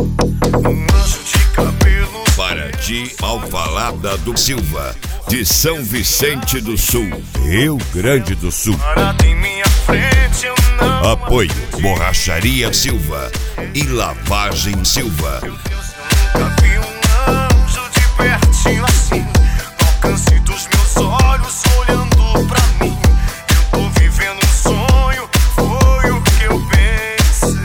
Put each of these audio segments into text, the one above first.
anjo de cabelo. Paraty, Alvalada do Silva, de São Vicente do Sul, Rio Grande do Sul. Parado em minha frente, eu não. Apoio Borracharia Silva e Lavagem Silva. Meu Deus, eu nunca vi um anjo de pertinho assim, no alcance dos meus olhos, olhando pra mim. Eu tô vivendo um sonho, foi o que eu pensei.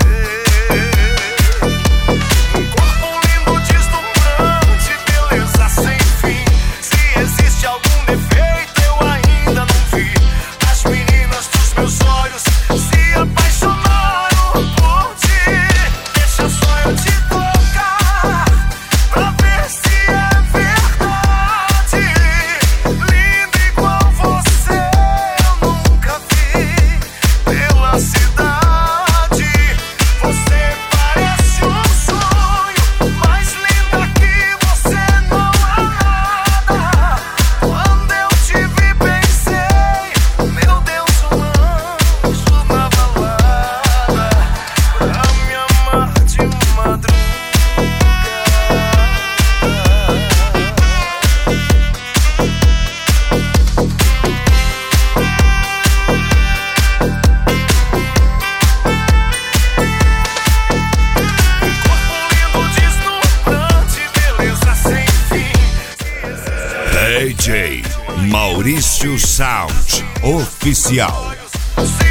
Um corpo lindo, deslumbrante, beleza sem fim. Se existe algum defeito, eu ainda não vi. As meninas dos meus olhos se apaixonaram por ti. Deixa só eu te tocar, pra ver se é verdade. Linda igual você eu nunca vi pela cidade. Você parece um sonho, mais linda que você não há nada. Quando eu te vi pensei, meu Deus, um anjo na balada, pra me amar de madrugada. Corpo lindo, deslumbrante, beleza sem fim. DJ Maurício Sound Oficial. Se